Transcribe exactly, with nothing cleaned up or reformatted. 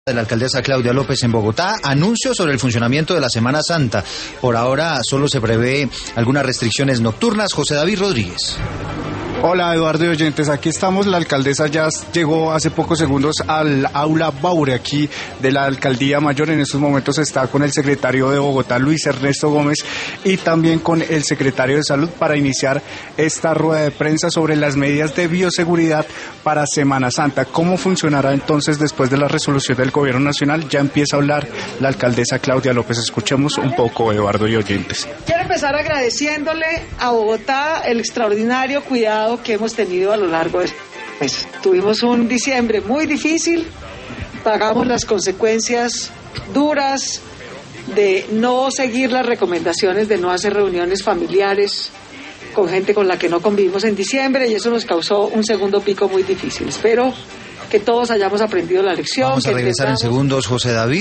De la alcaldesa Claudia López en Bogotá, anuncio sobre el funcionamiento de la Semana Santa. Por ahora solo se prevé algunas restricciones nocturnas. José David Rodríguez. Hola Eduardo y oyentes, aquí estamos. La alcaldesa ya llegó hace pocos segundos al aula Baure aquí de la alcaldía mayor. En estos momentos está con el secretario de Bogotá, Luis Ernesto Gómez, y también con el secretario de Salud para iniciar esta rueda de prensa sobre las medidas de bioseguridad para Semana Santa. ¿Cómo funcionará entonces después de la resolución del Gobierno Nacional? Ya empieza a hablar la alcaldesa Claudia López. Escuchemos un poco, Eduardo y oyentes. Quiero empezar agradeciéndole a Bogotá el extraordinario cuidado que hemos tenido a lo largo de este mes. Tuvimos un diciembre muy difícil, pagamos las consecuencias duras de no seguir las recomendaciones de no hacer reuniones familiares con gente con la que no convivimos en diciembre, y eso nos causó un segundo pico muy difícil. Espero que todos hayamos aprendido la lección. Vamos a regresar en segundos, José David.